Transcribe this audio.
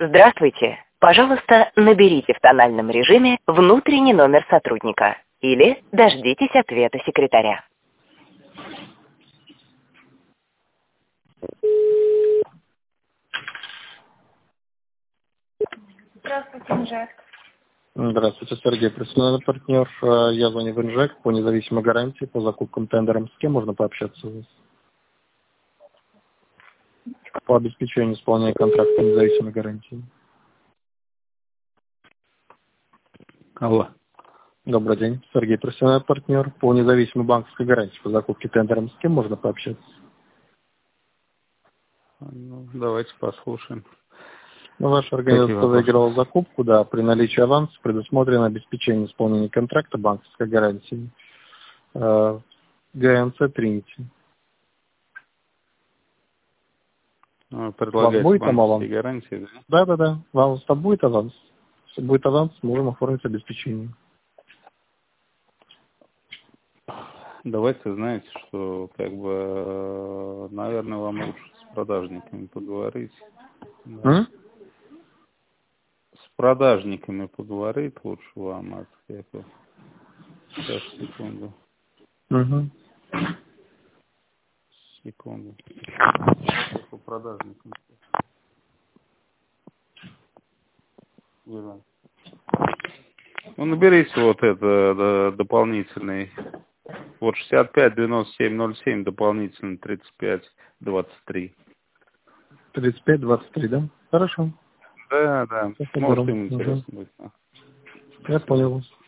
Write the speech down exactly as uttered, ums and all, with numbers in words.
Здравствуйте. Пожалуйста, наберите в тональном режиме внутренний номер сотрудника или дождитесь ответа секретаря. Здравствуйте, Инжект. Здравствуйте, Сергей, профессиональный партнер. Я звоню в Инжект по независимой гарантии по закупкам тендером. С кем можно пообщаться у вас? По обеспечению исполнения контракта по независимой гарантии. Алло. Добрый день. Сергей, профессиональный партнер по независимой банковской гарантии по закупке тендером. С кем можно пообщаться? Ну, давайте послушаем. Ну, ваша организация выиграла закупку, да, при наличии аванса предусмотрено обеспечение исполнения контракта банковской гарантии э, ГНЦ Тринити. Предлагаете банковские гарантии, да? Да, да, да. Вам там будет аванс? Если будет аванс, можем оформить обеспечение. Давайте, знаете, что, как бы, наверное, вам лучше с продажниками поговорить. Да. С продажниками поговорить лучше вам. От, это... Сейчас, секунду. Угу. Секунду. По продажникам. Ну, наберите вот это да, дополнительный. Вот шестьдесят пять девяносто семь ноль семь, дополнительно тридцать пять двадцать три. тридцать пять двадцать три, да? Хорошо. Да, да. Сейчас Может, наберу. им интересно Угу. будет. Я понял вас.